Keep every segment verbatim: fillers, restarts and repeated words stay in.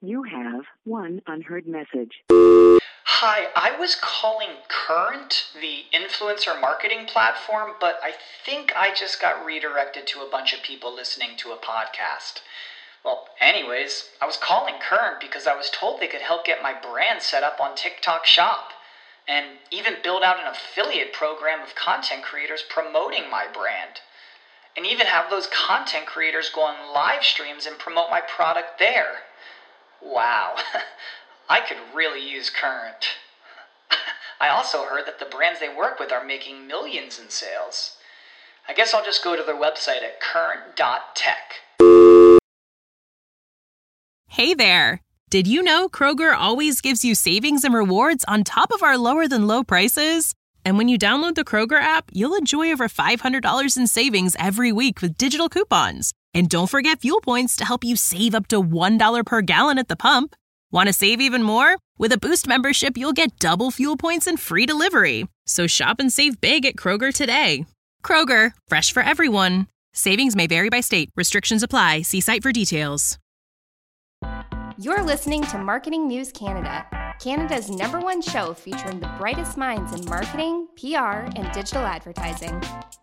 You have one unheard message. Hi, I was calling Current, the influencer marketing platform, but I think I just got redirected to a bunch of people listening to a podcast. Well, anyways, I was calling Current because I was told they could help get my brand set up on TikTok Shop, and even build out an affiliate program of content creators promoting my brand, and even have those content creators go on live streams and promote my product there. Wow, I could really use Current. I also heard that the brands they work with are making millions in sales. I guess I'll just go to their website at current dot tech. Hey there! Did you know Kroger always gives you savings and rewards on top of our lower than low prices? And when you download the Kroger app, you'll enjoy over five hundred dollars in savings every week with digital coupons. And don't forget fuel points to help you save up to one dollar per gallon at the pump. Want to save even more? With a Boost membership, you'll get double fuel points and free delivery. So shop and save big at Kroger today. Kroger, fresh for everyone. Savings may vary by state. Restrictions apply. See site for details. You're listening to Marketing News Canada, Canada's number one show featuring the brightest minds in marketing, P R, and digital advertising.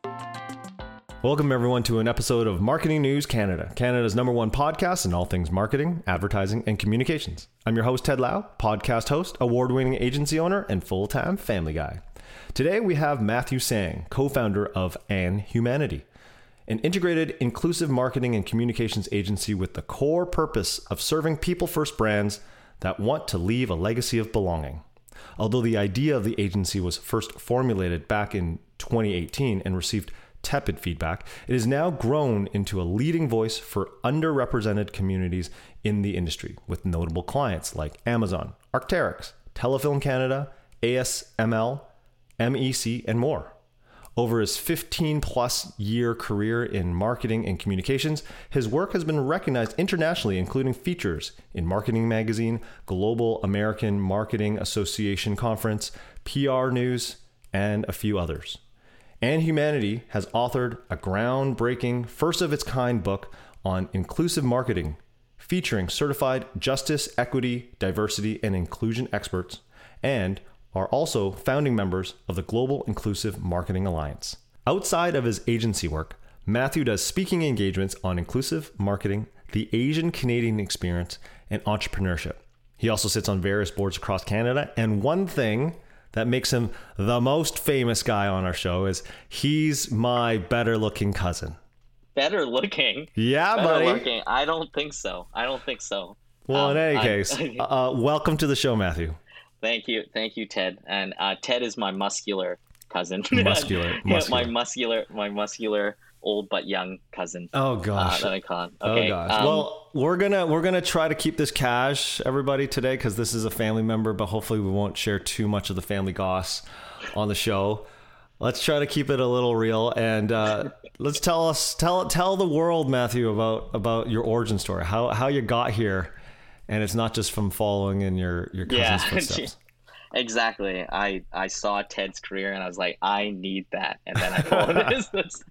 Welcome, everyone, to an episode of Marketing News Canada, Canada's number one podcast in all things marketing, advertising, and communications. I'm your host, Ted Lau, podcast host, award-winning agency owner, and full-time family guy. Today, we have Matthew Sang, co-founder of An Humanity, an integrated, inclusive marketing and communications agency with the core purpose of serving people-first brands that want to leave a legacy of belonging. Although the idea of the agency was first formulated back in twenty eighteen and received tepid feedback, it has now grown into a leading voice for underrepresented communities in the industry, with notable clients like Amazon, Arc'teryx, Telefilm Canada, A S M L, M E C, and more. Over his fifteen plus year career in marketing and communications, his work has been recognized internationally, including features in Marketing Magazine, Global American Marketing Association Conference, P R News, and a few others. An Humanity has authored a groundbreaking, first-of-its-kind book on inclusive marketing, featuring certified justice, equity, diversity, and inclusion experts, and are also founding members of the Global Inclusive Marketing Alliance. Outside of his agency work, Matthew does speaking engagements on inclusive marketing, the Asian Canadian experience, and entrepreneurship. He also sits on various boards across Canada, and one thing that makes him the most famous guy on our show is he's my better looking cousin. Better looking? Yeah, better buddy. Looking. I don't think so. I don't think so. Well, um, in any I, case, uh, welcome to the show, Matthew. Thank you. Thank you, Ted. And uh, Ted is my muscular cousin. Muscular. muscular. my muscular, my muscular, old but young cousin. Oh gosh. Uh, that I call him. Okay. Oh gosh. Um, well, we're gonna we're gonna try to keep this cash, everybody, today, because this is a family member. But hopefully, we won't share too much of the family goss on the show. Let's try to keep it a little real, and uh, let's tell us tell tell the world, Matthew, about about your origin story, how how you got here, and it's not just from following in your your cousin's yeah, footsteps. Exactly. I, I saw Ted's career and I was like, I need that. And then I followed his.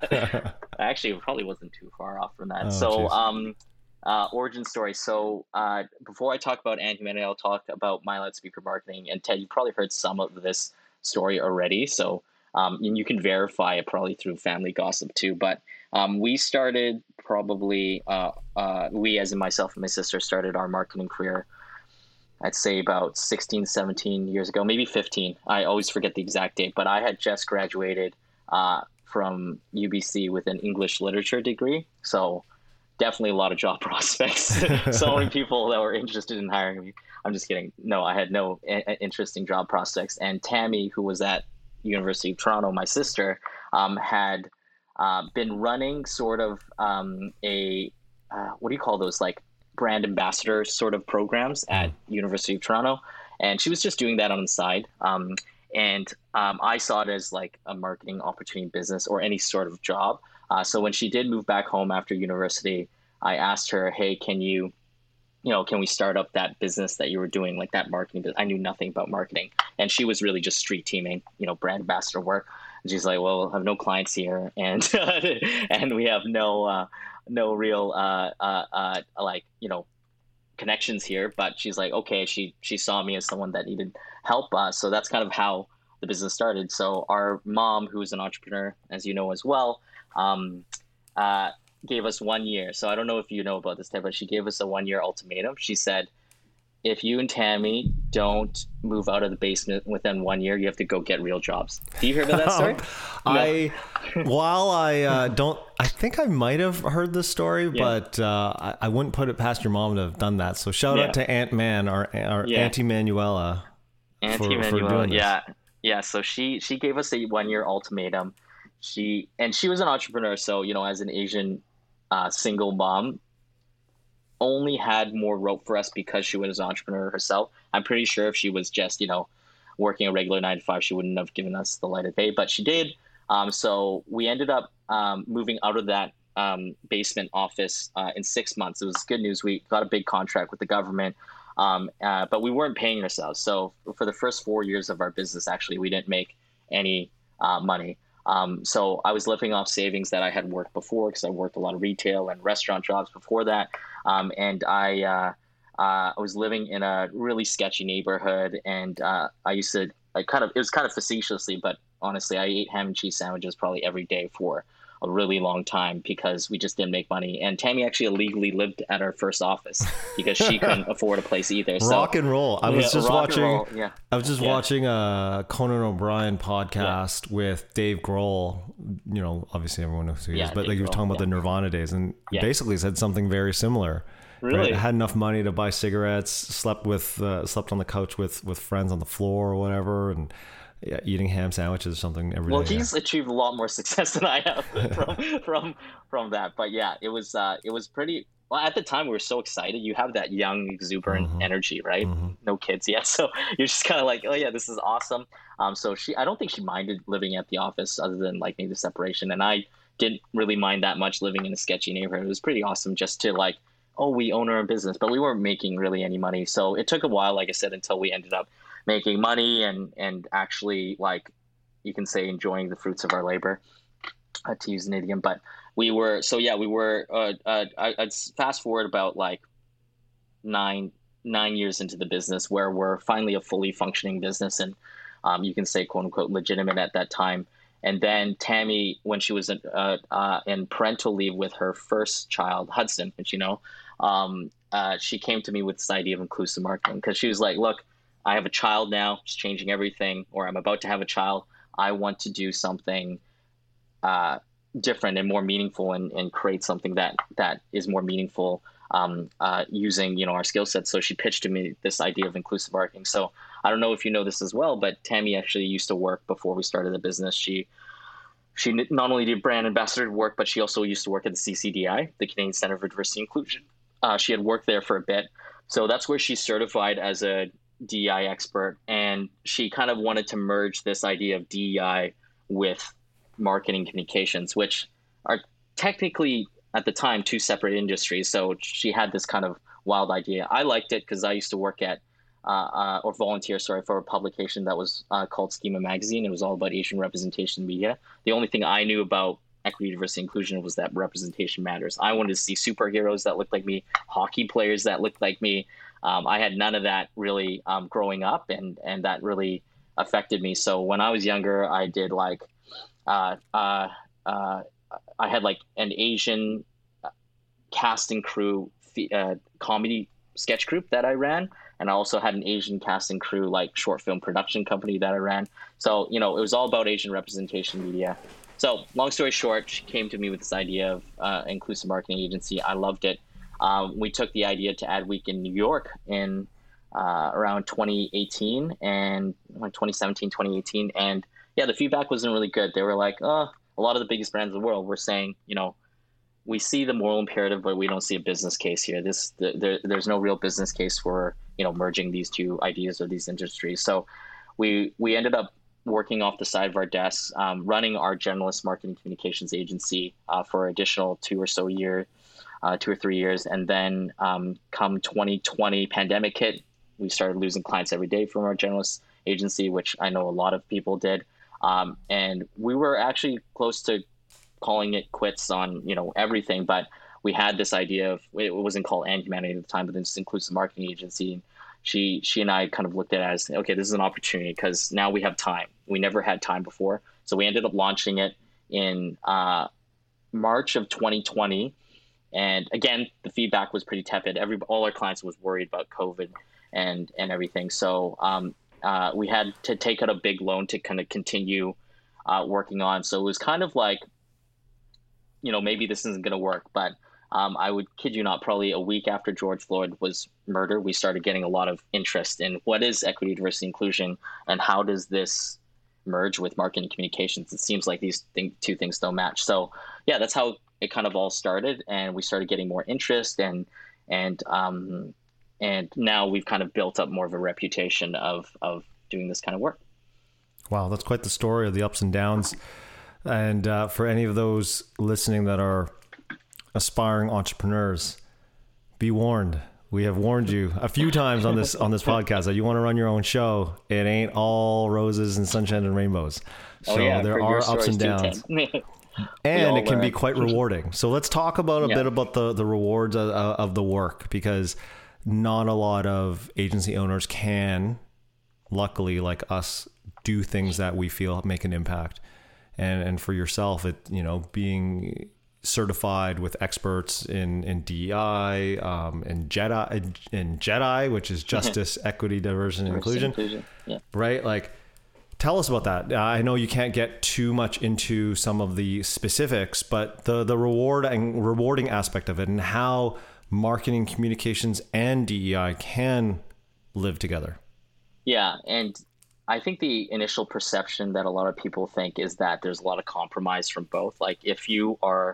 Actually, it probably wasn't too far off from that. Oh, so, geez. um, uh, origin story. So, uh, before I talk about An Humanity, I'll talk about My Loudspeaker Marketing. And Ted, you probably heard some of this story already. So, um, and you can verify it probably through family gossip too. But um, we started probably, uh, uh, we as in myself and my sister started our marketing career, I'd say about sixteen, seventeen years ago, maybe fifteen. I always forget the exact date, but I had just graduated uh, from U B C with an English literature degree. So definitely a lot of job prospects. So many people that were interested in hiring me. I'm just kidding. No, I had no a- interesting job prospects. And Tammy, who was at University of Toronto, my sister, um, had uh, been running sort of um, a, uh, what do you call those, like, brand ambassador sort of programs at University of Toronto. And she was just doing that on the side. Um, and um, I saw it as like a marketing opportunity business or any sort of job. Uh, so when she did move back home after university, I asked her, hey, can you, you know, can we start up that business that you were doing, like that marketing business? I knew nothing about marketing. And she was really just street teaming, you know, brand ambassador work. And she's like, well, I have no clients here. And, and we have no, uh, no real, uh, uh, uh, like, you know, connections here, but she's like, okay, she she saw me as someone that needed help. Uh, so that's kind of how the business started. So our mom, who's an entrepreneur, as you know as well, um, uh, gave us one year. So I don't know if you know about this, Ted, but she gave us a one year ultimatum. She said, if you and Tammy don't move out of the basement within one year, you have to go get real jobs. Do you hear about that story? I, while I uh, don't, I think I might have heard this story, yeah. but uh, I, I wouldn't put it past your mom to have done that. So shout yeah. out to Aunt Man, our, our yeah. Auntie Manuela. Auntie for, Manuela, for yeah. Yeah, so she, she gave us a one-year ultimatum. She And she was an entrepreneur, so, you know, as an Asian uh, single mom, only had more rope for us because she was an entrepreneur herself. I'm pretty sure if she was just, you know, working a regular nine to five, she wouldn't have given us the light of day, but she did. Um, so we ended up um, moving out of that um, basement office uh, in six months. It was good news. We got a big contract with the government, um, uh, but we weren't paying ourselves. So for the first four years of our business, actually, we didn't make any uh, money. Um, so I was living off savings that I had worked before, because I worked a lot of retail and restaurant jobs before that. Um, and I, uh, uh, I was living in a really sketchy neighborhood, and uh, I used to, I kind of, it was kind of facetiously, but honestly, I ate ham and cheese sandwiches probably every day for a really long time because we just didn't make money. And Tammy actually illegally lived at our first office because she couldn't afford a place either. So, rock and roll. I was yeah, just watching. Yeah. I was just yeah. watching a Conan O'Brien podcast yeah. with Dave Grohl. You know, obviously everyone knows who he yeah, is, but Dave like he was talking Grohl, about yeah. the Nirvana days, and yeah. basically said something very similar. Really? Right? Had enough money to buy cigarettes, slept with, uh, slept on the couch with with friends on the floor or whatever, and. Yeah, eating ham sandwiches or something every well, day. Well, he's yeah. achieved a lot more success than I have from from from that. But yeah, it was uh, it was pretty. Well, at the time we were so excited. You have that young, exuberant mm-hmm. energy, right? Mm-hmm. No kids yet, so you're just kind of like, oh yeah, this is awesome. Um, so she, I don't think she minded living at the office, other than like maybe the separation, and I didn't really mind that much living in a sketchy neighborhood. It was pretty awesome just to like, oh, we own our own business, but we weren't making really any money. So it took a while, like I said, until we ended up making money and and actually, like you can say, enjoying the fruits of our labor, uh, to use an idiom. But we were so yeah we were uh, uh I, I'd fast forward about like nine nine years into the business, where we're finally a fully functioning business, and um you can say quote unquote legitimate at that time. And then Tammy, when she was in, uh, uh, in parental leave with her first child, Hudson, which you know, um uh she came to me with this idea of inclusive marketing, because she was like, look, I have a child now, it's changing everything, or I'm about to have a child. I want to do something uh, different and more meaningful, and, and create something that that is more meaningful um, uh, using, you know, our skill sets. So she pitched to me this idea of inclusive marketing. So I don't know if you know this as well, but Tammy actually used to work before we started the business. She she not only did brand ambassador work, but she also used to work at the C C D I, the Canadian Center for Diversity and Inclusion. Uh, she had worked there for a bit. So that's where she's certified as a D E I expert, and she kind of wanted to merge this idea of D E I with marketing communications, which are technically at the time two separate industries. So she had this kind of wild idea. I liked it because I used to work at uh, uh, or volunteer, sorry, for a publication that was uh, called Schema Magazine. It was all about Asian representation media. The only thing I knew about equity, diversity, inclusion was that representation matters. I wanted to see superheroes that looked like me, hockey players that looked like me. Um, I had none of that really um, growing up, and, and that really affected me. So when I was younger, I did like, uh, uh, uh, I had like an Asian cast and crew uh, comedy sketch group that I ran. And I also had an Asian cast and crew, like short film production company that I ran. So, you know, it was all about Asian representation media. So long story short, she came to me with this idea of uh, inclusive marketing agency. I loved it. Um, we took the idea to Adweek in New York in uh, around twenty eighteen and twenty seventeen, twenty eighteen. And yeah, the feedback wasn't really good. They were like, oh, a lot of the biggest brands in the world were saying, you know, we see the moral imperative, but we don't see a business case here. This the, there, There's no real business case for, you know, merging these two ideas or these industries. So we we ended up working off the side of our desks, um, running our generalist marketing communications agency uh, for additional two or so years. Uh, two or three years. And then um, come twenty twenty, pandemic hit, we started losing clients every day from our generalist agency, which I know a lot of people did. Um, and we were actually close to calling it quits on, you know, everything. But we had this idea of, it wasn't called And Humanity at the time, but this includes the marketing agency. And she she and I kind of looked at it as, okay, this is an opportunity because now we have time. We never had time before. So we ended up launching it in uh, March of twenty twenty. And again, the feedback was pretty tepid. Every all our clients was worried about COVID and and everything. So um, uh, we had to take out a big loan to kind of continue uh, working on. So it was kind of like, you know, maybe this isn't going to work. But um, I would kid you not, probably a week after George Floyd was murdered, we started getting a lot of interest in what is equity, diversity, inclusion, and how does this merge with marketing communications. It seems like these thing, two things don't match. So yeah, that's how it kind of all started, and we started getting more interest, and and um, and now we've kind of built up more of a reputation of of doing this kind of work. Wow, that's quite the story of the ups and downs. And uh, for any of those listening that are aspiring entrepreneurs, be warned. We have warned you a few times on this on this podcast that you want to run your own show. It ain't all roses and sunshine and rainbows. So oh, yeah, there are ups and downs. And it can be quite rewarding. So let's talk about a yeah. bit about the, the rewards of, of the work, because not a lot of agency owners can, luckily, like us, do things that we feel make an impact. And and for yourself, it you know being certified with experts in in D E I, um, and Jedi in Jedi, which is Justice, Equity, Diversity, and Inclusion, inclusion. Yeah. Right? Like, tell us about that. I know you can't get too much into some of the specifics, but the the reward and rewarding aspect of it, and how marketing, communications, and D E I can live together. Yeah, and I think the initial perception that a lot of people think is that there's a lot of compromise from both. Like, if you are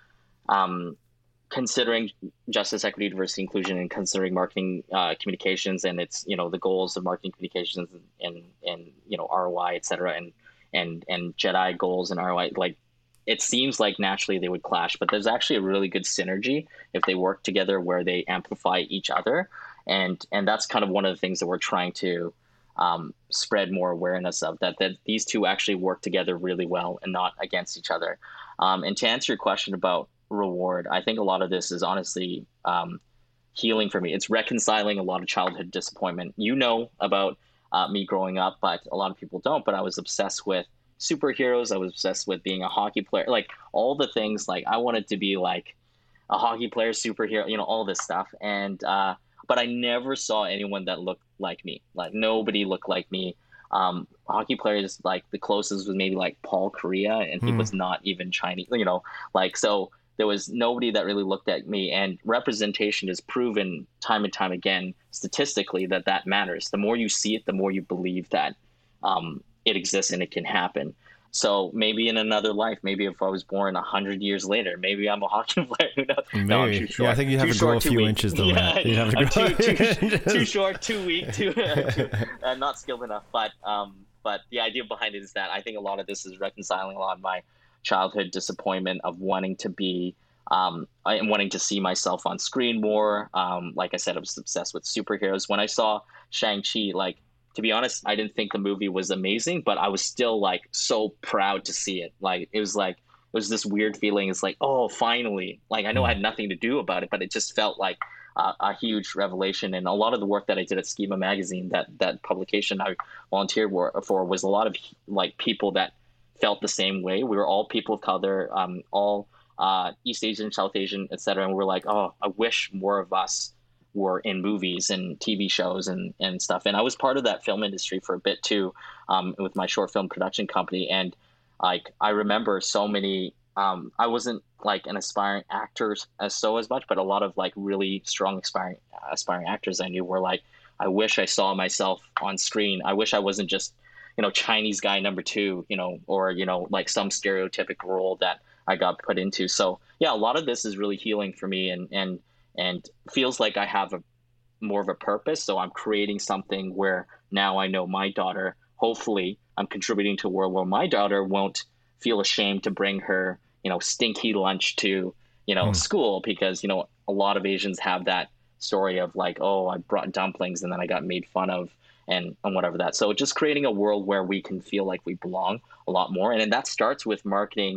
um, considering justice, equity, diversity, inclusion, and considering marketing uh, communications, and it's, you know, the goals of marketing communications and, and, and you know, R O I, et cetera, and, and, and Jedi goals and R O I, like, it seems like naturally they would clash, but there's actually a really good synergy if they work together where they amplify each other. And, and that's kind of one of the things that we're trying to um, spread more awareness of, that, that these two actually work together really well and not against each other. Um, and to answer your question about reward, I think a lot of this is honestly um, healing for me. It's reconciling a lot of childhood disappointment. You know about uh, me growing up, but a lot of people don't. But I was obsessed with superheroes. I was obsessed with being a hockey player, like all the things. Like, I wanted to be like a hockey player, superhero, you know, all this stuff. And uh, but I never saw anyone that looked like me. Like, nobody looked like me. Um, hockey players, like, the closest was maybe like Paul Kariya, and he mm. was not even Chinese, you know, like, so there was nobody that really looked at me. And representation is proven time and time again, statistically, that that matters. The more you see it, the more you believe that um, it exists and it can happen. So maybe in another life, maybe if I was born a hundred years later, maybe I'm a hockey player. Who knows? Maybe. No, I'm too short. Yeah, I think you'd have too to grow short, a few weak. inches though. Yeah, you'd have to grow too, too, too short, too weak, too, too uh, not skilled enough. But um, but the idea behind it is that I think a lot of this is reconciling a lot of my childhood disappointment of wanting to be, um, and wanting to see myself on screen more. Um, like I said, I was obsessed with superheroes. When I saw Shang-Chi, like, to be honest, I didn't think the movie was amazing, but I was still like so proud to see it. Like, it was like, it was this weird feeling. It's like, oh, finally. Like, I know I had nothing to do about it, but it just felt like uh, a huge revelation. And a lot of the work that I did at Schema Magazine, that that publication I volunteered for, was a lot of like people that felt the same way. We were all people of color, um, all uh, East Asian, South Asian, et cetera. And we're like, oh, I wish more of us were in movies and T V shows and, and stuff. And I was part of that film industry for a bit too, um, with my short film production company. And like, I remember so many, um, I wasn't like an aspiring actor as so as much, but a lot of like really strong aspiring, aspiring actors I knew were like, I wish I saw myself on screen. I wish I wasn't just, you know, Chinese guy number two, you know, or, you know, like some stereotypical role that I got put into. So yeah, a lot of this is really healing for me, and, and, and feels like I have a more of a purpose. So I'm creating something where now I know my daughter, hopefully I'm contributing to a world where my daughter won't feel ashamed to bring her, you know, stinky lunch to, you know, mm. school, because, you know, a lot of Asians have that story of like, oh, I brought dumplings and then I got made fun of and, and whatever that. So just creating a world where we can feel like we belong a lot more. And then that starts with marketing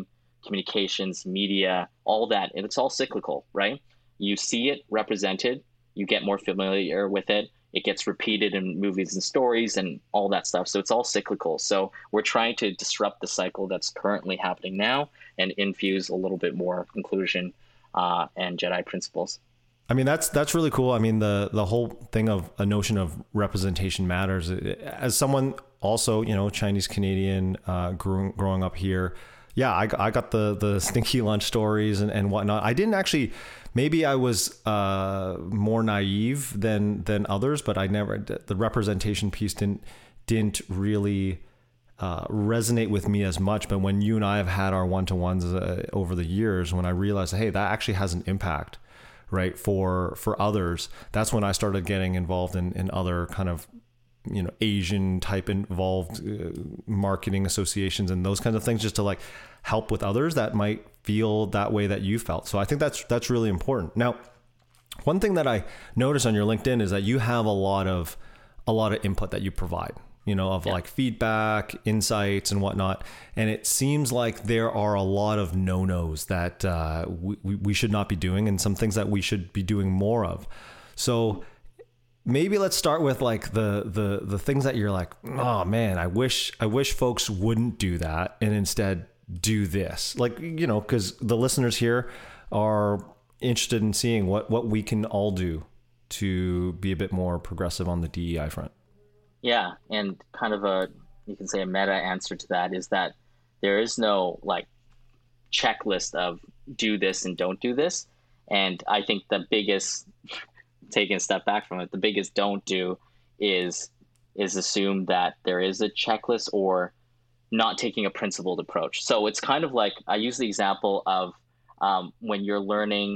communications, media, all that, and it's all cyclical, right? You see it represented, you get more familiar with it, it gets repeated in movies and stories and all that stuff. So it's all cyclical. So we're trying to disrupt the cycle that's currently happening now and infuse a little bit more inclusion uh, and Jedi principles. I mean, that's that's really cool. I mean, the the whole thing of a notion of representation matters. As someone also, you know, Chinese Canadian, uh, growing growing up here, yeah, I, I got the the stinky lunch stories and, and whatnot. I didn't actually. Maybe I was uh, more naive than than others, but I never the representation piece didn't didn't really uh, resonate with me as much. But when you and I have had our one to ones uh, over the years, when I realized, hey, that actually has an impact, right, for for others, that's when I started getting involved in in other kind of, you know, Asian type involved uh, marketing associations and those kinds of things, just to like help with others that might feel that way that you felt. So I think that's that's really important. Now, one thing that I noticed on your LinkedIn is that you have a lot of a lot of input that you provide, you know, of yeah. like feedback, insights and whatnot. And it seems like there are a lot of no-nos that uh, we, we should not be doing and some things that we should be doing more of. So maybe let's start with like the the the things that you're like, oh man, I wish I wish folks wouldn't do that and instead do this. Like, you know, because the listeners here are interested in seeing what what we can all do to be a bit more progressive on the D E I front. Yeah, and kind of a, you can say a meta answer to that is that there is no like checklist of do this and don't do this. And I think the biggest, taking a step back from it, the biggest don't do is is assume that there is a checklist or not taking a principled approach. So it's kind of like, I use the example of um, when you're learning,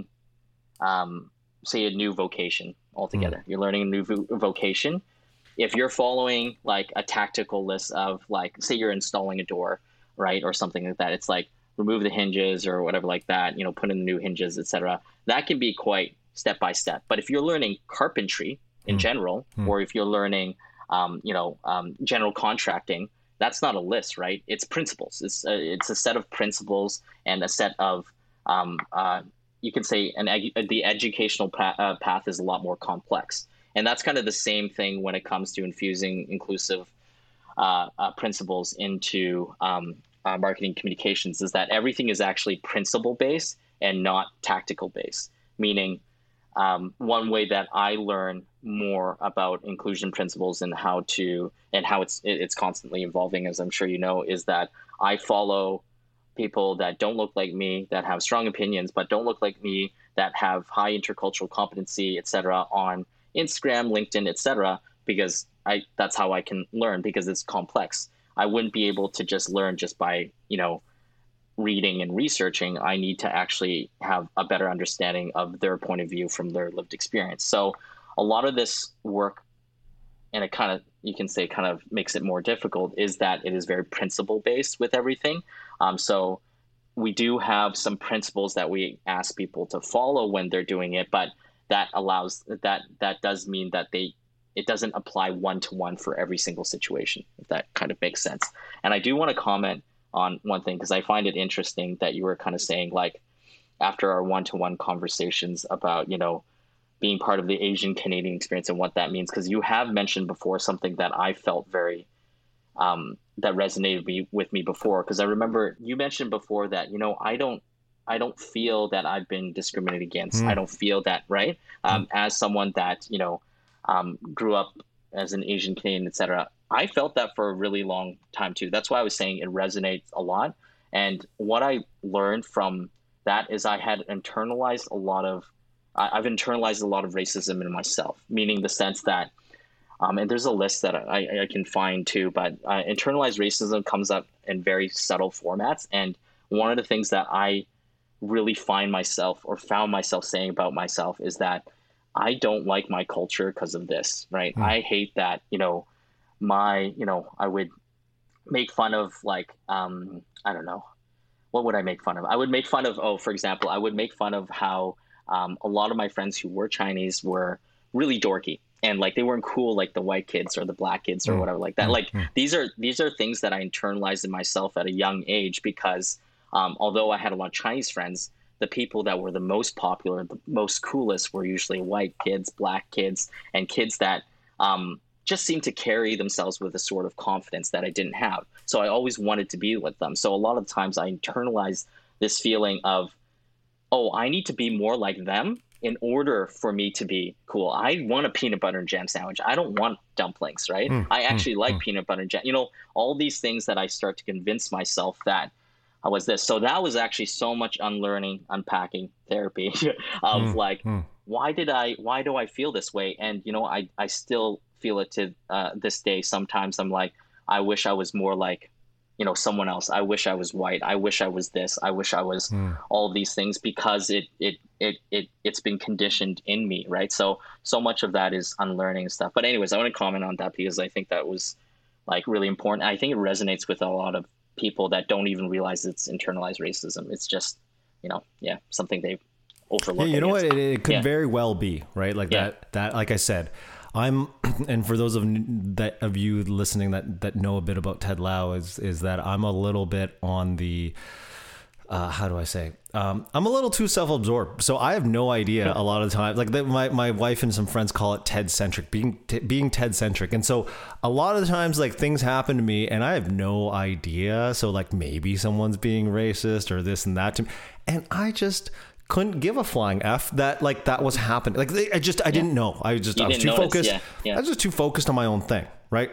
um, say a new vocation altogether, mm. you're learning a new vo- vocation. If you're following like a tactical list of like, say you're installing a door, right? Or something like that. It's like remove the hinges or whatever like that, you know, put in the new hinges, et cetera. That can be quite step by step. But if you're learning carpentry in mm. general, mm. or if you're learning, um, you know, um, general contracting, that's not a list, right? It's principles. It's a, it's a set of principles and a set of, um, uh, you can say an ed- the educational pa- uh, path is a lot more complex. And that's kind of the same thing when it comes to infusing inclusive uh, uh, principles into um, uh, marketing communications, is that everything is actually principle-based and not tactical-based. Meaning, um, one way that I learn more about inclusion principles and how to and how it's it's constantly evolving, as I'm sure you know, is that I follow people that don't look like me, that have strong opinions, but don't look like me, that have high intercultural competency, et cetera, on Instagram, LinkedIn, et cetera, because I that's how I can learn, because it's complex. I wouldn't be able to just learn just by, you know, reading and researching. I need to actually have a better understanding of their point of view from their lived experience. So a lot of this work, and it kind of, you can say kind of makes it more difficult, is that it is very principle based with everything. Um, so we do have some principles that we ask people to follow when they're doing it, but that allows that that does mean that they it doesn't apply one to one for every single situation, if that kind of makes sense. And I do want to comment on one thing, because I find it interesting that you were kind of saying, like, after our one-to-one conversations about, you know, being part of the Asian Canadian experience and what that means, because you have mentioned before something that I felt very um, that resonated me, with me before, because I remember you mentioned before that, you know, I don't I don't feel that I've been discriminated against. Mm. I don't feel that, right? Um, mm. As someone that, you know, um, grew up as an Asian Canadian, et cetera, I felt that for a really long time too. That's why I was saying it resonates a lot. And what I learned from that is I had internalized a lot of, I've internalized a lot of racism in myself, meaning the sense that, um, and there's a list that I, I can find too, but uh, internalized racism comes up in very subtle formats. And one of the things that I really find myself or found myself saying about myself is that I don't like my culture because of this, right? Mm. I hate that, you know, my, you know, I would make fun of like, um, I don't know, what would I make fun of? I would make fun of, oh, for example, I would make fun of how um, a lot of my friends who were Chinese were really dorky, and like they weren't cool like the white kids or the black kids or mm. whatever like that. Mm. Like mm. these are these are things that I internalized in myself at a young age, because um, although I had a lot of Chinese friends, the people that were the most popular, the most coolest were usually white kids, black kids, and kids that um, just seemed to carry themselves with a sort of confidence that I didn't have. So I always wanted to be with them. So a lot of times I internalized this feeling of, oh, I need to be more like them in order for me to be cool. I want a peanut butter and jam sandwich. I don't want dumplings, right? Mm, I actually mm, like mm. peanut butter and jam. You know, all these things that I start to convince myself that I was this. So that was actually so much unlearning, unpacking therapy of mm, like, mm. why did I, why do I feel this way? And, you know, I, I still feel it to uh, this day. Sometimes I'm like, I wish I was more like, you know, someone else. I wish I was white. I wish I was this. I wish I was mm. all these things, because it, it, it, it, it's been conditioned in me. Right. So, so much of that is unlearning and stuff. But anyways, I want to comment on that because I think that was like really important. I think it resonates with a lot of people that don't even realize it's internalized racism. It's just, you know, yeah, something they overlook. Yeah, you know what? It, it could yeah. very well be, right? Like yeah. that, that, like I said, I'm, and for those of that of you listening that, that know a bit about Ted Lau, is, is that I'm a little bit on the, uh, how do I say, um, I'm a little too self-absorbed. So I have no idea a lot of times, like the, my, my wife and some friends call it Ted centric, being, t- being Ted centric. And so a lot of the times, like things happen to me and I have no idea. So like maybe someone's being racist or this and that to me. And I just couldn't give a flying F that like that was happening. Like I just, I yeah. didn't know. I just, you I was too notice. focused. Yeah. Yeah. I was just too focused on my own thing. Right.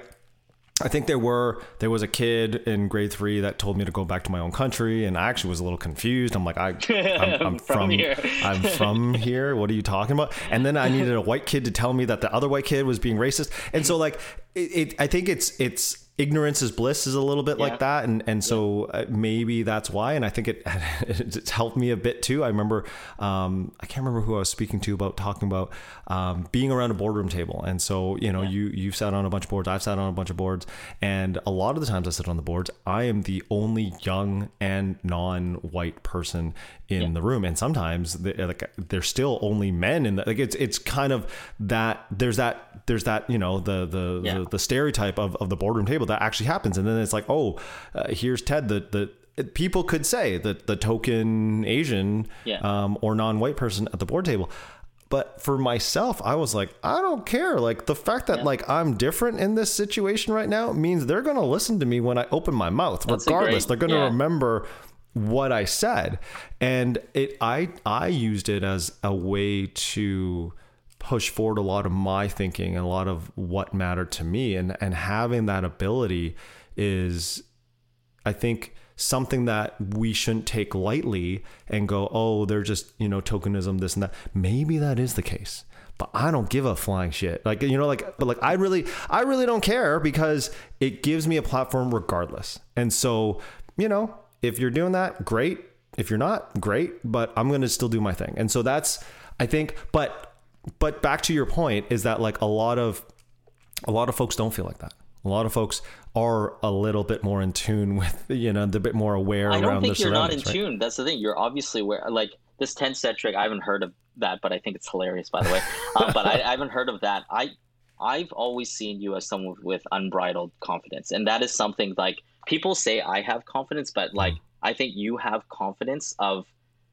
I think there were, there was a kid in grade three that told me to go back to my own country. And I actually was a little confused. I'm like, I, I'm, I'm from, from here. I'm from here. What are you talking about? And then I needed a white kid to tell me that the other white kid was being racist. And so like, it, it I think it's, it's, ignorance is bliss is a little bit yeah. like that. And, and so yeah. maybe that's why. And I think it, it's helped me a bit too. I remember, um, I can't remember who I was speaking to about talking about, um, being around a boardroom table. And so, you know, yeah. you, you've sat on a bunch of boards, I've sat on a bunch of boards. And a lot of the times I sit on the boards, I am the only young and non-white person in yeah. the room. And sometimes they, like there's still only men in the, like, it's, it's kind of that there's that, there's that, you know, the, the, yeah. the, the stereotype of, of the boardroom table that actually happens. And then it's like, oh, uh, here's Ted, the, the people could say that the token Asian yeah. um, or non-white person at the board table. But for myself, I was like, I don't care. Like the fact that yeah. like I'm different in this situation right now means they're going to listen to me when I open my mouth. That's regardless. Great, they're going to yeah. remember what I said. And it, I, I used it as a way to push forward a lot of my thinking and a lot of what mattered to me. And, and having that ability is, I think, something that we shouldn't take lightly and go, oh, they're just, you know, tokenism, this and that. Maybe that is the case, but I don't give a flying shit. Like, you know, like, but like, I really, I really don't care because it gives me a platform regardless. And so, you know, if you're doing that, great. If you're not, great, but I'm going to still do my thing. And so that's, I think, but But back to your point is that like a lot of, a lot of folks don't feel like that. A lot of folks are a little bit more in tune with, you know, they're a bit more aware around their surroundings. I don't think you're not in right? tune. That's the thing. You're obviously aware. Like this Ted centric, I haven't heard of that, but I think it's hilarious, by the way. uh, but I, I haven't heard of that. I, I've always seen you as someone with unbridled confidence. And that is something like people say I have confidence, but like, mm. I think you have confidence of,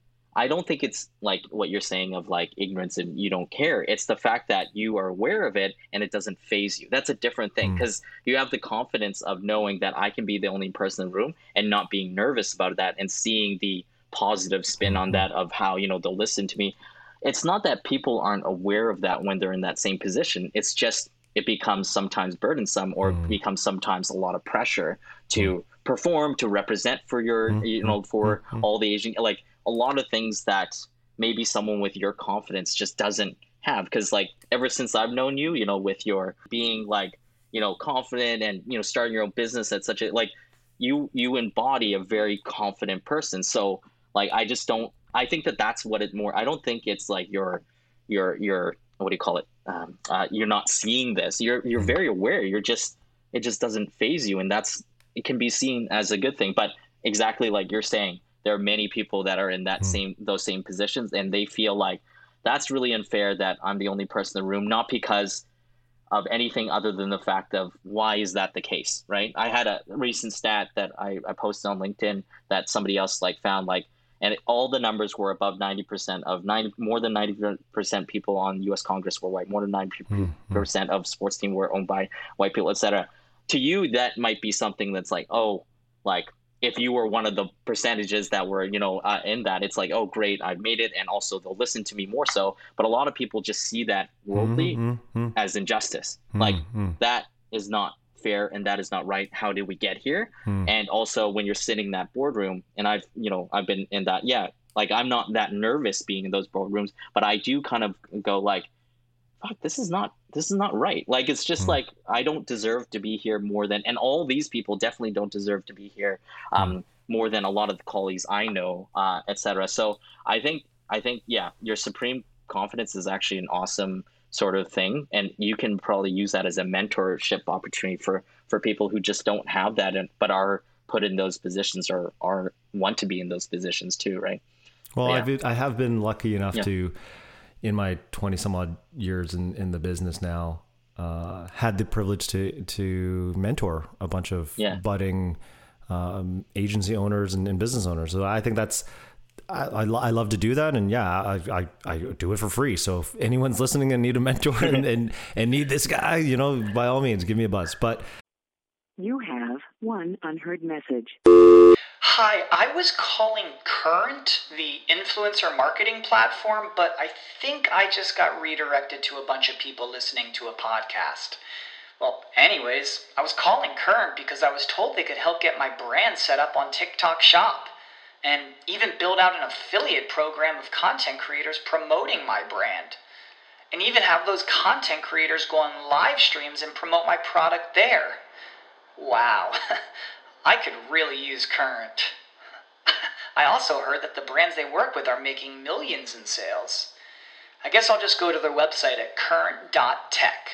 I don't think it's like what you're saying of like ignorance and you don't care. It's the fact that you are aware of it and it doesn't faze you. That's a different thing because mm. you have the confidence of knowing that I can be the only person in the room and not being nervous about that and seeing the positive spin mm-hmm. on that of how, you know, they'll listen to me. It's not that people aren't aware of that when they're in that same position. It's just it becomes sometimes burdensome or mm. becomes sometimes a lot of pressure to mm. perform, to represent for your, mm. you know, for mm. all the Asian, like, a lot of things that maybe someone with your confidence just doesn't have. Because like ever since I've known you, you know, with your being like, you know, confident and, you know, starting your own business at such a, like you, you embody a very confident person. So like, I just don't, I think that that's what it more, I don't think it's like you're, you're, you're, what do you call it? Um, uh, you're not seeing this. You're, you're very aware. You're just, it just doesn't faze you. And that's, it can be seen as a good thing, but exactly like you're saying, there are many people that are in that mm. same, those same positions, and they feel like that's really unfair that I'm the only person in the room, not because of anything other than the fact of why is that the case, right? I had a recent stat that I, I posted on LinkedIn that somebody else like found like, and all the numbers were above ninety percent of ninety, more than ninety percent people on U S Congress were white, more than ninety percent mm-hmm. of sports teams were owned by white people, et cetera. To you, that might be something that's like, oh, like if you were one of the percentages that were, you know, uh, in that, it's like, oh, great, I've made it. And also they'll listen to me more so. But a lot of people just see that worldly mm-hmm. as injustice. Mm-hmm. Like that is not fair and that is not right. How did we get here? Mm. And also when you're sitting in that boardroom, and I've, you know, I've been in that, yeah, like I'm not that nervous being in those boardrooms, but I do kind of go like, fuck, this is not, this is not right. Like, it's just mm. like, I don't deserve to be here more than, and all these people definitely don't deserve to be here um, mm. more than a lot of the colleagues I know, uh, et cetera. So I think, I think, yeah, your supreme confidence is actually an awesome sort of thing, and you can probably use that as a mentorship opportunity for for people who just don't have that and but are put in those positions or are want to be in those positions too, right? Well, yeah. I've I have been lucky enough yeah. to, in my twenty some odd years in, in the business now, uh, had the privilege to to mentor a bunch of yeah. budding um, agency owners and, and business owners. So I think that's I, I, I love to do that. And yeah, I, I, I do it for free. So if anyone's listening and need a mentor and, and, and need this guy, you know, by all means, give me a buzz. But you have one unheard message. Hi, I was calling Current, the influencer marketing platform, but I think I just got redirected to a bunch of people listening to a podcast. Well, anyways, I was calling Current because I was told they could help get my brand set up on TikTok Shop, and even build out an affiliate program of content creators promoting my brand. And even have those content creators go on live streams and promote my product there. Wow, I could really use Current. I also heard that the brands they work with are making millions in sales. I guess I'll just go to their website at current dot tech.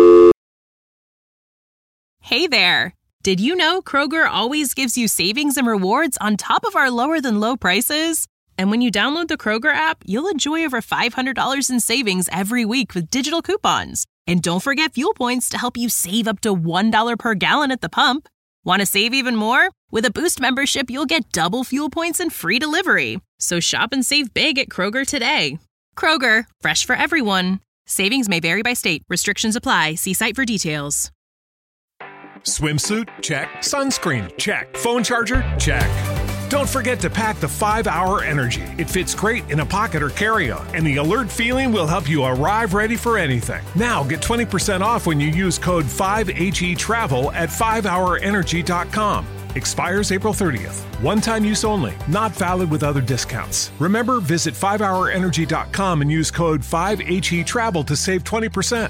Hey there! Did you know Kroger always gives you savings and rewards on top of our lower than low prices? And when you download the Kroger app, you'll enjoy over five hundred dollars in savings every week with digital coupons. And don't forget fuel points to help you save up to one dollar per gallon at the pump. Want to save even more? With a Boost membership, you'll get double fuel points and free delivery. So shop and save big at Kroger today. Kroger, fresh for everyone. Savings may vary by state. Restrictions apply. See site for details. Swimsuit? Check. Sunscreen? Check. Phone charger? Check. Don't forget to pack the five hour Energy. It fits great in a pocket or carry-on, and the alert feeling will help you arrive ready for anything. Now get twenty percent off when you use code five H E travel at five hour energy dot com. Expires April thirtieth. One-time use only. Not valid with other discounts. Remember, visit five hour energy dot com and use code five H E travel to save twenty percent.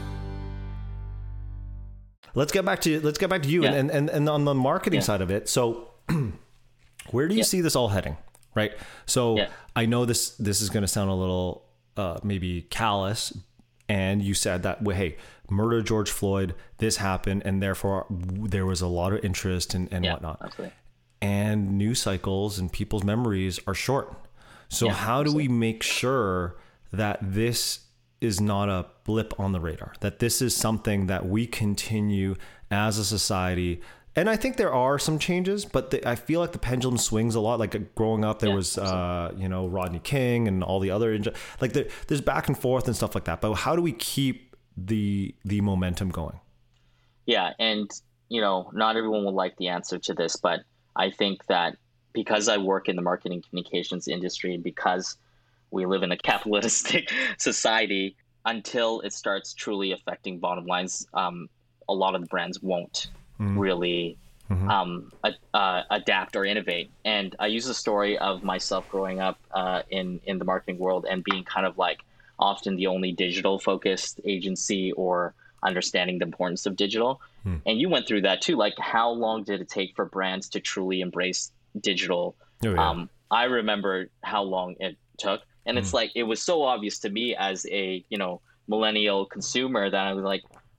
Let's get back to let's get back to you yeah. and, and and on the marketing yeah. side of it. So where do you yeah. see this all heading? Right. So yeah. I know this this is going to sound a little uh, maybe callous, and you said that, well, hey, murder George Floyd, this happened, and therefore there was a lot of interest and, and yeah, whatnot. Absolutely. And news cycles and people's memories are short. So yeah, how absolutely. do we make sure that this is not a blip on the radar, that this is something that we continue as a society? And I think there are some changes, but the, I feel like the pendulum swings a lot. Like growing up, there yeah, was, uh, you know, Rodney King and all the other, like there, there's back and forth and stuff like that. But how do we keep the the momentum going? Yeah. And, you know, not everyone will like the answer to this, but I think that because I work in the marketing communications industry and because we live in a capitalistic society, until it starts truly affecting bottom lines, um, a lot of the brands won't mm-hmm. really mm-hmm. um, a, uh, adapt or innovate. And I use the story of myself growing up uh, in, in the marketing world and being kind of like often the only digital focused agency or understanding the importance of digital. Mm. And you went through that too. Like, how long did it take for brands to truly embrace digital? Oh, yeah. Um, I remember how long it took. And it's like, it was so obvious to me as a, you know, millennial consumer that I was like,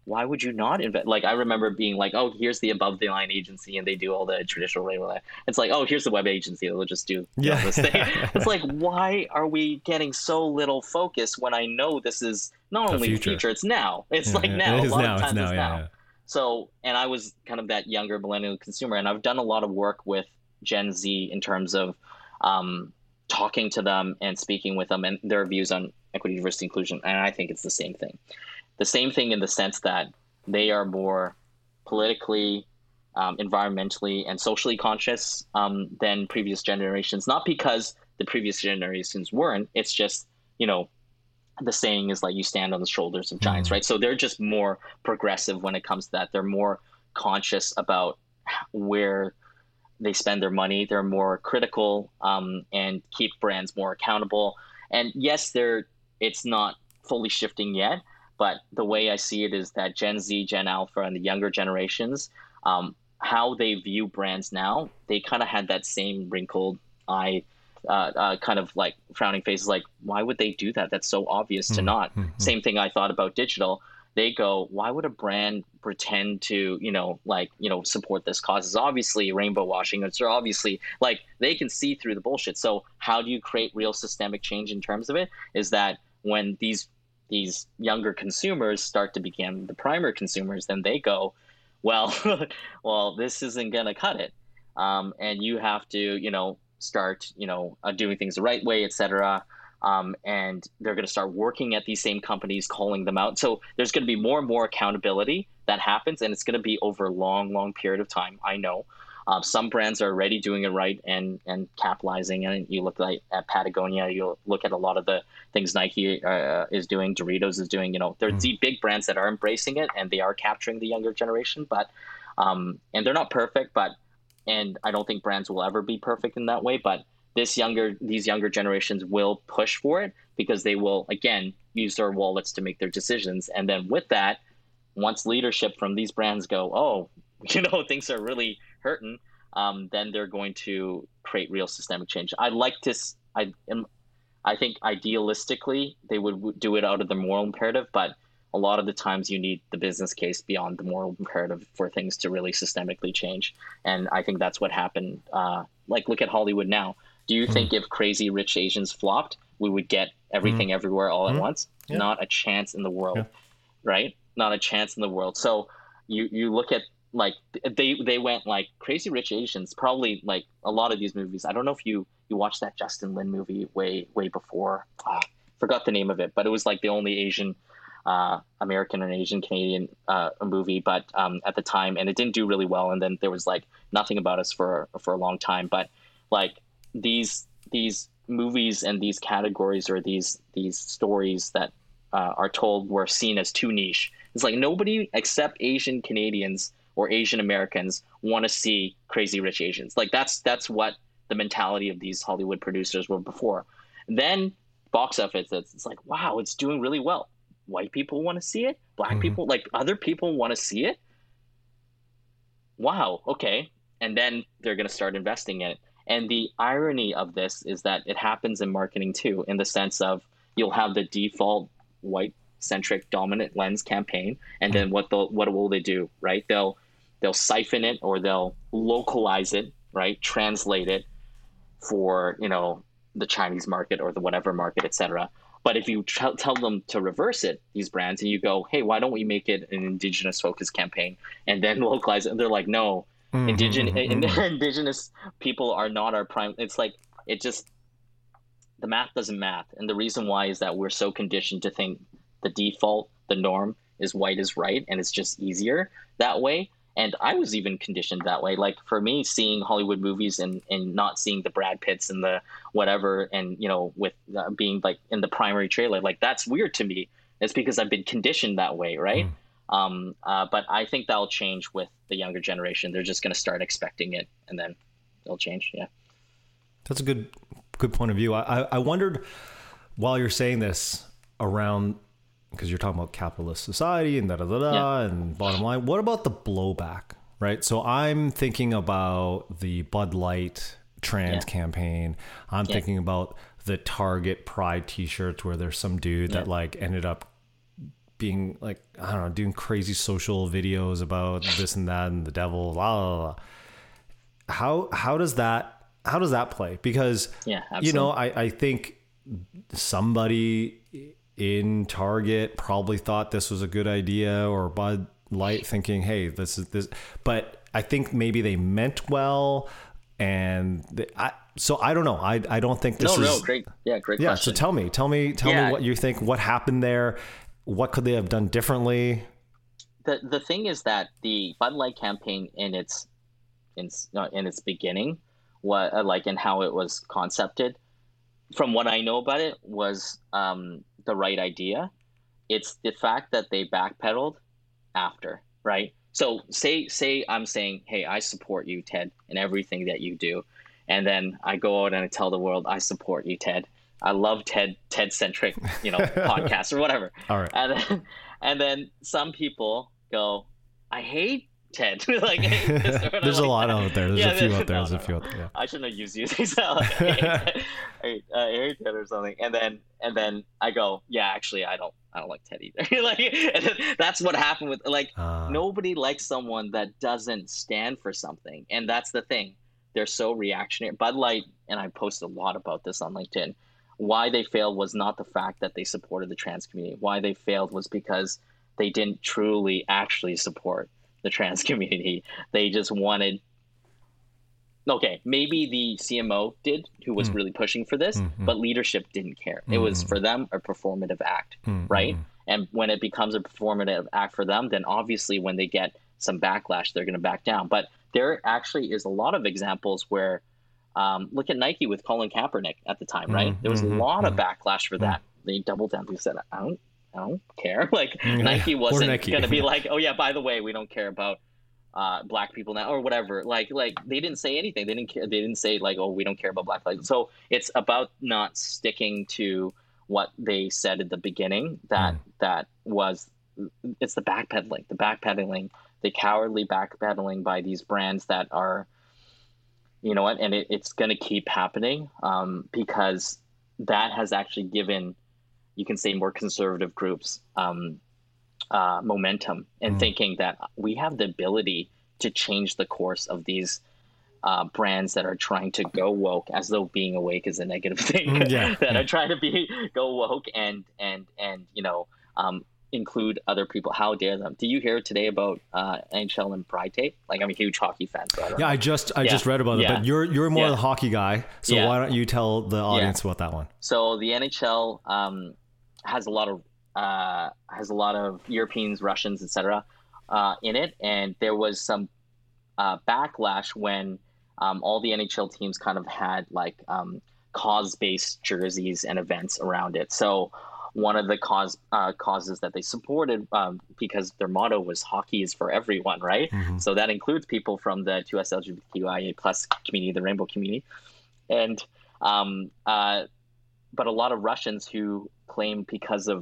why would you not invest? Like, I remember being like, oh, here's the above the line agency and they do all the traditional radio. It's like, oh, here's the web agency. They'll just do you know, this thing. It's like, why are we getting so little focus when I know this is not only future. future, it's now. It's yeah, like yeah. now. It is a lot now. of times it's, now, it's now. Yeah, yeah. So, and I was kind of that younger millennial consumer, and I've done a lot of work with Gen Z in terms of um, talking to them and speaking with them and their views on equity, diversity, inclusion. And I think it's the same thing. The same thing in the sense that they are more politically, um, environmentally, and socially conscious um, than previous generations. Not because the previous generations weren't. It's just, you know, the saying is like you stand on the shoulders of giants, mm-hmm. right? So they're just more progressive when it comes to that. They're more conscious about where they spend their money. They're more critical um, and keep brands more accountable. And yes, they're it's not fully shifting yet. But the way I see it is that Gen Z, Gen Alpha, and the younger generations, um, how they view brands now, they kind of had that same wrinkled eye, uh, uh, kind of like frowning faces, like, why would they do that? That's so obvious to mm-hmm. not. Mm-hmm. Same thing I thought about digital. They go, why would a brand pretend to, you know, like, you know, support this cause? It's obviously rainbow washing. It's obviously like they can see through the bullshit. So how do you create real systemic change in terms of it? Is that when these these younger consumers start to become the primary consumers, then they go, well, well, this isn't going to cut it. Um, and you have to, you know, start, you know, uh, doing things the right way, et cetera. Um, and they're going to start working at these same companies, calling them out. So there's going to be more and more accountability that happens, and it's going to be over a long, long period of time. I know. Um, some brands are already doing it right and and capitalizing. And you look like at Patagonia, you look at a lot of the things Nike uh, is doing, Doritos is doing. You know, they're mm. the big brands that are embracing it and they are capturing the younger generation. But um, and they're not perfect, but and I don't think brands will ever be perfect in that way. But this younger these younger generations will push for it because they will again use their wallets to make their decisions. And then with that, once leadership from these brands go, oh, you know, things are really hurting, um, then they're going to create real systemic change. I like to, I am, I think idealistically they would do it out of the moral imperative, but a lot of the times you need the business case beyond the moral imperative for things to really systemically change. And I think that's what happened. Uh, like, look at Hollywood now. Do you mm. think if Crazy Rich Asians flopped, we would get everything mm. everywhere all mm. at once? Yeah. Not a chance in the world, yeah. right? Not a chance in the world. So you, you look at, like they they went like Crazy Rich Asians, probably like a lot of these movies. I don't know if you you watched that Justin Lin movie way way before. Ah, forgot the name of it, but it was like the only Asian uh, American and Asian Canadian uh, movie, but um, at the time, and it didn't do really well. And then there was like Nothing About Us for for a long time. But like these these movies and these categories or these these stories that uh, are told were seen as too niche. It's like nobody except Asian Canadians or Asian Americans want to see Crazy Rich Asians. Like that's that's what the mentality of these Hollywood producers were before. And then box office, it's, it's like, wow, it's doing really well. White people want to see it. Black mm-hmm. people, like other people want to see it. Wow, okay. And then they're going to start investing in it. And the irony of this is that it happens in marketing too, in the sense of you'll have the default white-centric dominant lens campaign, and then what they'll, what will they do, right? They'll They'll siphon it or they'll localize it, right? Translate it for, you know, the Chinese market or the whatever market, et cetera. But if you tr- tell them to reverse it, these brands, and you go, hey, why don't we make it an indigenous focused campaign and then localize it? And they're like, no, mm-hmm, indigenous, mm-hmm. indigenous people are not our prime. It's like, it just, the math doesn't math. And the reason why is that we're so conditioned to think the default, the norm is white is right. And it's just easier that way. And I was even conditioned that way. Like for me, seeing Hollywood movies and, and not seeing the Brad Pitts and the whatever, and, you know, with uh, being like in the primary trailer, like that's weird to me. It's because I've been conditioned that way, right? Mm. Um, uh, but I think that'll change with the younger generation. They're just going to start expecting it, and then it'll change. Yeah. That's a good, good point of view. I, I wondered while you're saying this around, because you're talking about capitalist society and da da da da yeah. and bottom line. What about the blowback, right? So I'm thinking about the Bud Light trans yeah. campaign. I'm yeah. thinking about the Target Pride T-shirts where there's some dude yeah. that like ended up being like, I don't know, doing crazy social videos about this and that and the devil, blah, blah, blah. How, how does that, how does that play? Because, yeah, absolutely. you know, I, I think somebody in Target probably thought this was a good idea, or Bud Light thinking, hey, this is this, but I think maybe they meant well. And they, I, so I don't know. I, I don't think this no, is no, great. Yeah. Great yeah. question. So tell me, tell me, tell yeah. me what you think, what happened there. What could they have done differently? The, the thing is that the Bud Light campaign in its, in, in its beginning, what like, and how it was concepted, from what I know about it, was um, the right idea. It's the fact that they backpedaled after, right? So say say I'm saying, hey, I support you, Ted, in everything that you do, and then I go out and I tell the world, I support you, Ted. I love Ted Ted centric, you know, podcasts or whatever. All right. And then, and then some people go, I hate Ted. like, there's like a lot that. out there. There's yeah, a few no, out there. There's no, a few out there. Yeah. I shouldn't have used these. like, I hate Ted or something. And then and then I go, yeah, actually, I don't I don't like Ted either. like, and then that's what happened with like uh, nobody likes someone that doesn't stand for something, and that's the thing. They're so reactionary. Bud Light, and I posted a lot about this on LinkedIn. Why they failed was not the fact that they supported the trans community. Why they failed was because they didn't truly actually support the trans community. They just wanted, okay, maybe the C M O did, who was mm. really pushing for this, mm-hmm. but leadership didn't care. Mm-hmm. It was for them a performative act, mm-hmm. right? And when it becomes a performative act for them, then obviously when they get some backlash, they're going to back down. But there actually is a lot of examples where, um, look at Nike with Colin Kaepernick at the time, right? Mm-hmm. There was a lot mm-hmm. of backlash for that. Mm-hmm. They doubled down. They said, I don't I don't care. Like yeah. Nike wasn't going to be like, oh yeah, by the way, we don't care about uh, black people now or whatever. Like, like they didn't say anything. They didn't care. They didn't say like, oh, we don't care about black lives. So it's about not sticking to what they said at the beginning. That mm. that was, it's the backpedaling, the backpedaling, the cowardly backpedaling by these brands that are, you know what, and it, it's going to keep happening um, because that has actually given, you can say, more conservative groups um, uh, momentum and mm. thinking that we have the ability to change the course of these uh, brands that are trying to go woke, as though being awake is a negative thing, yeah. that yeah. are trying to be go woke and and and you know um, include other people. How dare them? Did you hear today about uh, N H L and Pride Tape? Like, I'm a huge hockey fan, so I don't yeah, know. I just I yeah. just read about it, yeah. but you're you're more yeah. the hockey guy, so yeah. why don't you tell the audience yeah. about that one? So the N H L um, has a lot of uh, has a lot of Europeans, Russians, et cetera, uh, in it, and there was some uh, backlash when um, all the N H L teams kind of had like um, cause-based jerseys and events around it. So one of the cause uh, causes that they supported, um, because their motto was hockey is for everyone, right? Mm-hmm. So that includes people from the two S L G B T Q I A plus community, the rainbow community, and um, uh, but a lot of Russians who claim because of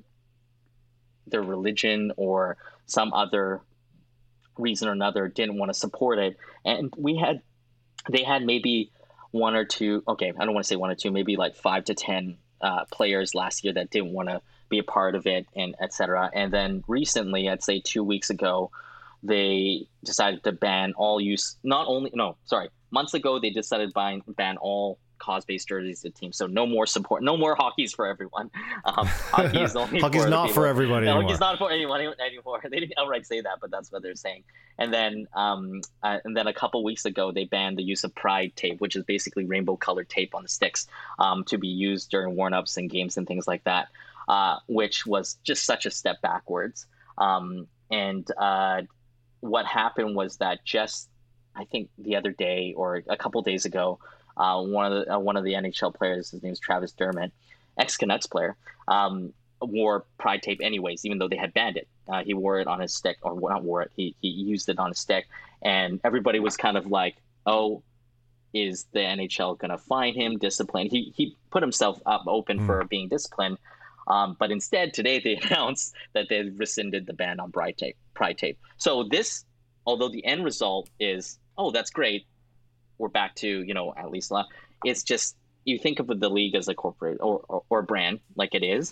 their religion or some other reason or another didn't want to support it. And we had, they had maybe one or two, okay, I don't want to say one or two, maybe like five to ten uh, players last year that didn't want to be a part of it, and et cetera. And then recently, I'd say two weeks ago, they decided to ban all use, not only, no, sorry, months ago, they decided to ban, ban all cause-based jerseys to teams. So no more support, no more hockey's for everyone. Um, hockey is only hockey's for not people. for everybody no, anymore. Hockey's not for anyone anymore. They didn't outright say that, but that's what they're saying. And then, um, uh, and then a couple weeks ago, they banned the use of Pride Tape, which is basically rainbow-colored tape on the sticks, um, to be used during warm-ups and games and things like that, uh, which was just such a step backwards. Um, and uh, what happened was that just, I think the other day or a couple days ago, Uh, one of the uh, one of the N H L players, his name is Travis Dermott, ex-Canucks player, um, wore Pride Tape anyways, even though they had banned it. Uh, he wore it on his stick, or not wore it, he, he used it on his stick. And everybody was kind of like, oh, is the N H L going to fine him, discipline? He he put himself up open mm. for being disciplined. Um, but instead, today they announced that they rescinded the ban on Pride Tape. Pride Tape. So this, although the end result is, oh, that's great, we're back to, you know, at least left. It's just, you think of the league as a corporate or, or, or brand like it is,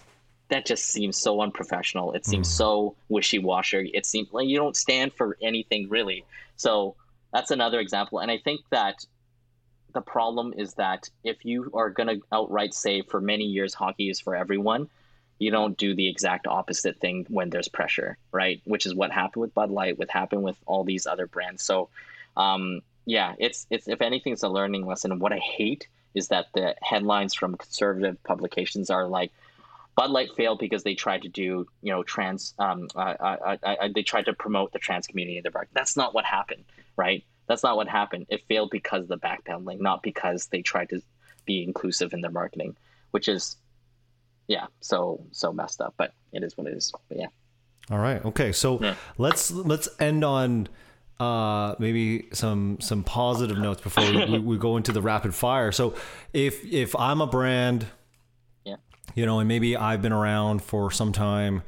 that just seems so unprofessional. It seems mm. so wishy-washy. It seems like you don't stand for anything really. So that's another example. And I think that the problem is that if you are going to outright say for many years hockey is for everyone, you don't do the exact opposite thing when there's pressure, right? Which is what happened with Bud Light, what happened with all these other brands. So um, yeah, it's it's if anything, it's a learning lesson. What I hate is that the headlines from conservative publications are like, Bud Light failed because they tried to do, you know, trans, um, uh, uh, uh, uh, they tried to promote the trans community in their bar. That's not what happened, right? That's not what happened. It failed because of the backpedaling, not because they tried to be inclusive in their marketing, which is, yeah, so so messed up. But it is what it is. But yeah. All right. Okay. So yeah. let's let's end on uh, maybe some some positive notes before we, we go into the rapid fire. So if if I'm a brand, yeah, you know, and maybe I've been around for some time,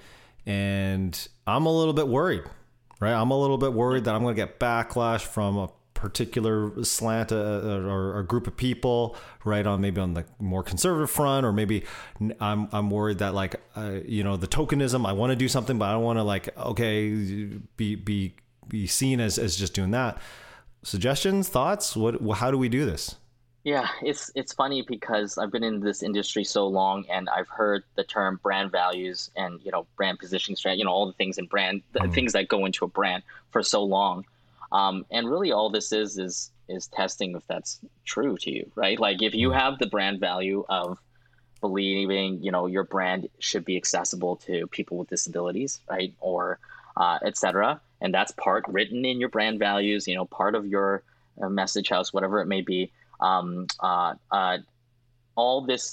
and I'm a little bit worried. Right, I'm a little bit worried that I'm going to get backlash from a particular slant uh, or a group of people, right? On maybe on the more conservative front, or maybe I'm I'm worried that like uh, you know, the tokenism. I want to do something, but I don't want to like okay be be be seen as as just doing that. Suggestions, thoughts? What? How do we do this? Yeah, it's it's funny because I've been in this industry so long, and I've heard the term brand values and, you know, brand positioning strategy, you know, all the things in brand, the mm. things that go into a brand for so long. Um, and really all this is, is, is testing if that's true to you, right? Like if you have the brand value of believing, you know, your brand should be accessible to people with disabilities, right? Or uh, et cetera. And that's part written in your brand values, you know, part of your uh, message house, whatever it may be. Um, uh, uh, all this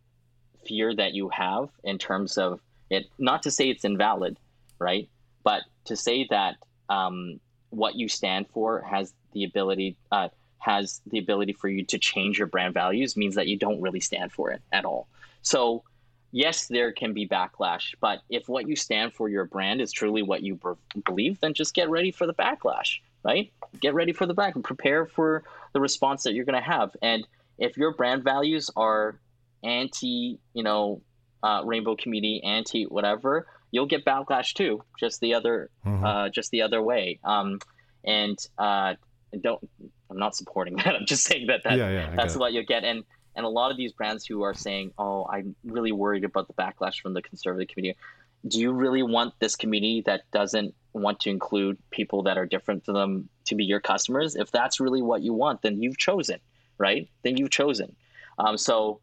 fear that you have in terms of it, not to say it's invalid, right? But to say that um, what you stand for has the ability, uh, has the ability for you to change your brand values means that you don't really stand for it at all. So yes, there can be backlash, but if what you stand for, your brand, is truly what you b- believe, then just get ready for the backlash, right? Get ready for the back and prepare for the response that you're going to have. And if your brand values are anti, you know, uh, rainbow community, anti whatever, you'll get backlash too. Just the other, mm-hmm. uh, just the other way. Um, and uh, don't. I'm not supporting that. I'm just saying that, that yeah, yeah, that's what you'll get. And and a lot of these brands who are saying, "Oh, I'm really worried about the backlash from the conservative community." Do you really want this community that doesn't want to include people that are different to them to be your customers? If that's really what you want, then you've chosen, right? Then you've chosen. Um, so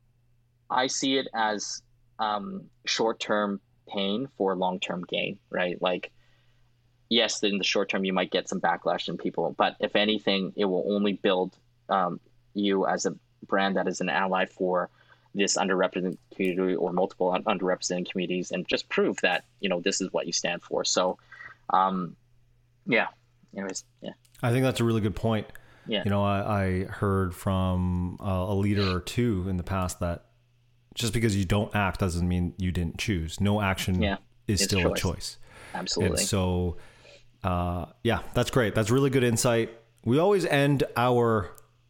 I see it as um, short-term pain for long-term gain, right? Like, yes, in the short term, you might get some backlash in people, but if anything, it will only build um, you as a brand that is an ally for this underrepresented community or multiple underrepresented communities, and just prove that, you know, this is what you stand for. So, um, yeah, anyways, yeah. I think that's a really good point. Yeah. You know, I, I heard from a, a leader or two in the past that just because you don't act doesn't mean you didn't choose. No action yeah, is still choice. a choice. Absolutely. And so, uh, yeah, that's great. That's really good insight. We always end our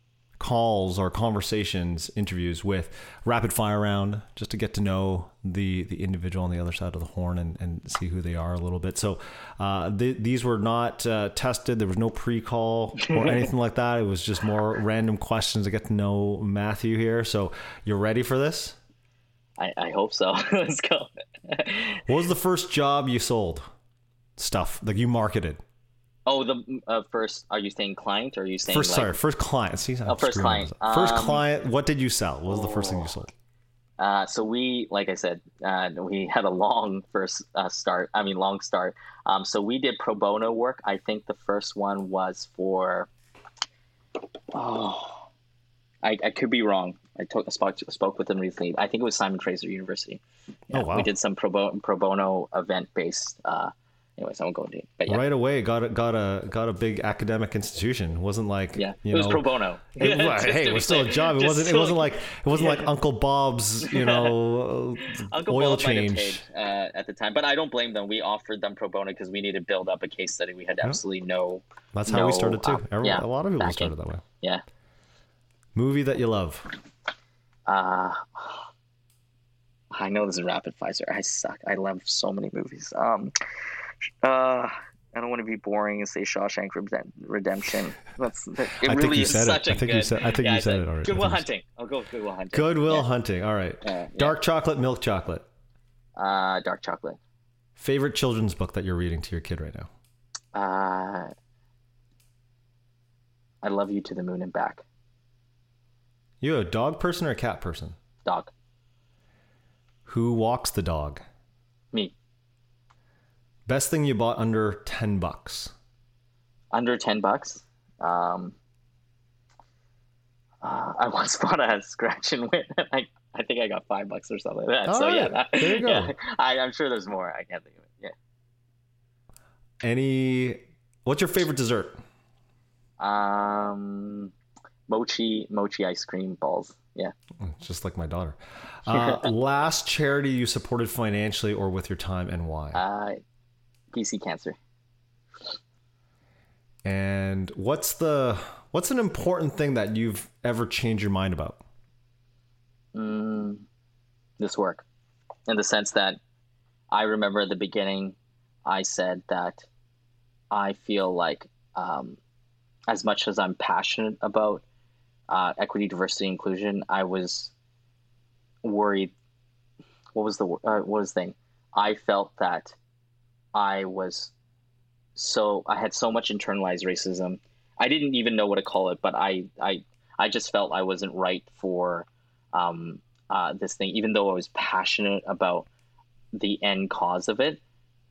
calls or conversations, interviews with rapid fire round, just to get to know the the individual on the other side of the horn and, and see who they are a little bit. So uh, th- these were not uh, tested. There was no pre-call or anything like that. It was just more random questions to get to know Matthew here. So you're ready for this? I, I hope so. Let's go. What was the first job you sold? Stuff like you marketed? Oh, the uh, first, are you saying client or are you saying first, like, sorry, first client. See, oh, first client. First um, client. What did you sell? What was oh, the first thing you sold? Uh, so we, like I said, uh, we had a long first uh, start. I mean, long start. Um, so we did pro bono work. I think the first one was for, oh, I, I could be wrong. I, took, I spoke, spoke with them recently. I think it was Simon Fraser University. Yeah, oh, wow. We did some pro, bo- pro bono event based, uh, anyways, I won't go into it. But yeah. Right away, got a got a got a big academic institution. It wasn't like yeah, you it was know, pro bono. It, well, hey, it was still a job. It wasn't. It wasn't like it wasn't yeah. like Uncle Bob's, you know, Uncle oil Bob change might have paid, uh, at the time. But I don't blame them. We offered them pro bono because we needed to build up a case study. We had absolutely no. That's how no, we started too. Uh, Everyone, yeah, a lot of people backing. started that way. Yeah. Movie that you love? Uh I know this is rapid fire. I suck. I love so many movies. Um, uh, I don't want to be boring and say Shawshank Redemption. That's that, it. I Really think you is said such it. a I think good. you said. I think yeah, you said it already. Good Will Hunting. I'll go with Good Will Hunting. Good Will yeah. Hunting. All right. Yeah, yeah. Dark chocolate, milk chocolate. Uh, dark chocolate. Favorite children's book that you're reading to your kid right now? Uh, I Love You to the Moon and Back. You a dog person or a cat person? Dog. Who walks the dog? Me. Best thing you bought under ten bucks? Under ten bucks? Um, uh, I once bought a scratch and win. I, I think I got five bucks or something like that. All so right. yeah, that, there you go. Yeah, I, I'm sure there's more. I can't think of it. Yeah. Any, what's your favorite dessert? Um, mochi, mochi ice cream balls. Yeah. Just like my daughter. Uh, last charity you supported financially or with your time, and why? Uh, P C Cancer. And what's the what's an important thing that you've ever changed your mind about? Mm, this work, in the sense that I remember at the beginning, I said that I feel like um, as much as I'm passionate about uh, equity, diversity, inclusion, I was worried. What was the uh, what was the thing? I felt that I was so I had so much internalized racism. I didn't even know what to call it, but I I I just felt I wasn't right for um, uh, this thing, even though I was passionate about the end cause of it.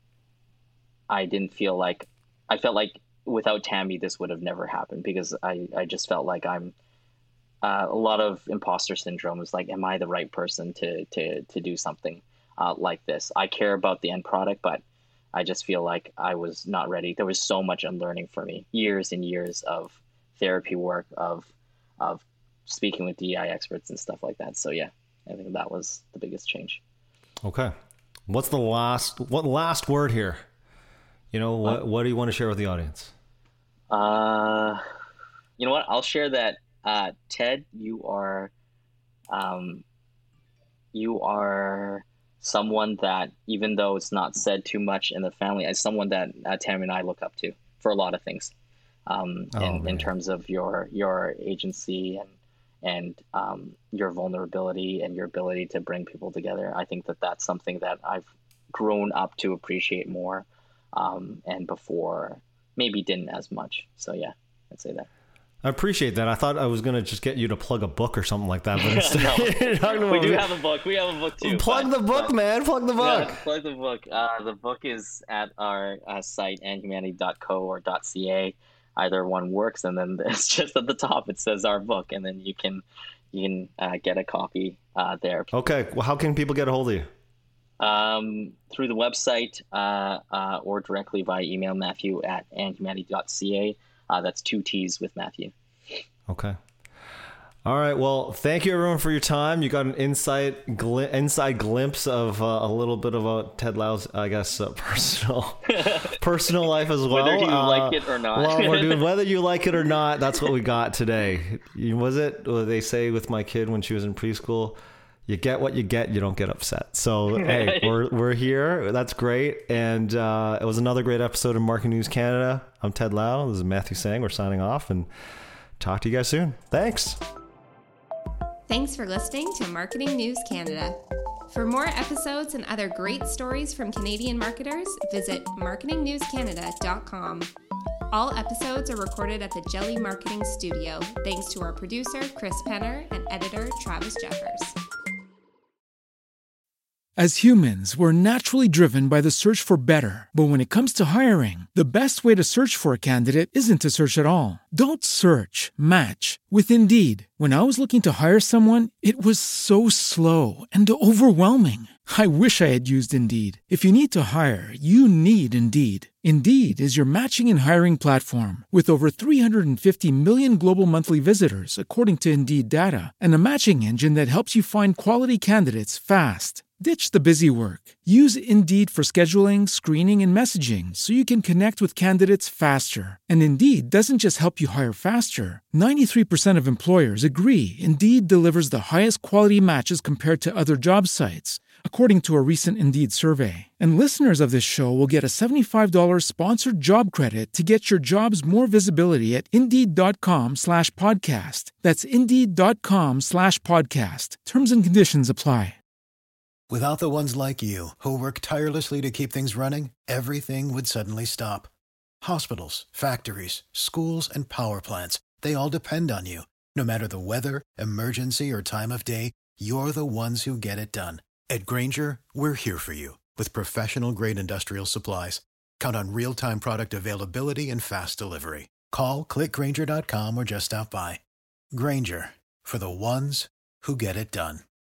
I didn't feel like I felt like without Tammy, this would have never happened, because I, I just felt like I'm uh, a lot of imposter syndrome is like, am I the right person to, to, to do something uh, like this? I care about the end product, but I just feel like I was not ready. There was so much unlearning for me, years and years of therapy work, of, of speaking with D E I experts and stuff like that. So yeah, I think that was the biggest change. Okay. What's the last, what last word here? You know, what, uh, what do you want to share with the audience? Uh, you know what? I'll share that, uh, Ted, you are, um, you are someone that, even though it's not said too much in the family, as someone that uh, Tammy and I look up to for a lot of things, um, oh, in, in terms of your, your agency and, and, um, your vulnerability and your ability to bring people together. I think that that's something that I've grown up to appreciate more. Um, and before maybe didn't as much. So yeah, I'd say that. I appreciate that. I thought I was going to just get you to plug a book or something like that. But instead, no, we do have a book. We have a book too. Plug but, the book, but, man. Plug the book. Yeah, plug the book. Uh, the book is at our uh, site, and humanity dot co or .ca. Either one works, and then it's just at the top it says our book, and then you can you can uh, get a copy uh, there. Okay. Well, how can people get a hold of you? Um, through the website uh, uh, or directly via email, Matthew at and humanity dot c a. Uh, that's two T's with Matthew. Okay. All right. Well, thank you everyone for your time. You got an insight, gl- inside glimpse of uh, a little bit of a Ted Lau's, I guess, uh, personal, personal life as well. Whether you uh, like it or not. Well, we're doing, whether you like it or not, that's what we got today. Was it? What they say with my kid when she was in preschool? You get what you get. You don't get upset. So, hey, we're we're here. That's great. And uh, it was another great episode of Marketing News Canada. I'm Ted Lau. This is Matthew Sang. We're signing off and talk to you guys soon. Thanks. Thanks for listening to Marketing News Canada. For more episodes and other great stories from Canadian marketers, visit marketing news canada dot com. All episodes are recorded at the Jelly Marketing Studio, thanks to our producer, Chris Penner, and editor, Travis Jeffers. As humans, we're naturally driven by the search for better. But when it comes to hiring, the best way to search for a candidate isn't to search at all. Don't search, match with Indeed. When I was looking to hire someone, it was so slow and overwhelming. I wish I had used Indeed. If you need to hire, you need Indeed. Indeed is your matching and hiring platform with over three hundred fifty million global monthly visitors, according to Indeed data, and a matching engine that helps you find quality candidates fast. Ditch the busy work. Use Indeed for scheduling, screening, and messaging so you can connect with candidates faster. And Indeed doesn't just help you hire faster. ninety-three percent of employers agree Indeed delivers the highest quality matches compared to other job sites. according to a recent Indeed survey. And listeners of this show will get a seventy-five dollars sponsored job credit to get your jobs more visibility at Indeed.com slash podcast. That's Indeed.com slash podcast. Terms and conditions apply. Without the ones like you, who work tirelessly to keep things running, everything would suddenly stop. Hospitals, factories, schools, and power plants, they all depend on you. No matter the weather, emergency, or time of day, you're the ones who get it done. At Grainger, we're here for you with professional-grade industrial supplies. Count on real-time product availability and fast delivery. Call, click Grainger dot com, or just stop by. Grainger, for the ones who get it done.